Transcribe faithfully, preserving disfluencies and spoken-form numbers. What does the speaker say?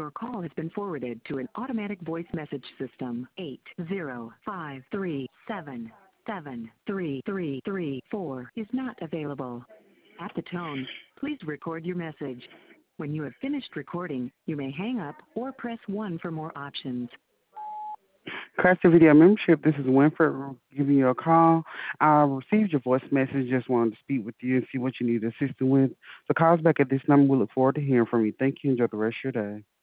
Your call has been forwarded to an automatic voice message system. eight zero five three seven seven three three three four is not available. At the tone, please record your message. When you have finished recording, you may hang up or press one for more options. Classic Video Membership, this is Winford giving you a call. I received your voice message, just wanted to speak with you and see what you need assistance with. So call us back at this number. We look forward to hearing from you. Thank you. Enjoy the rest of your day.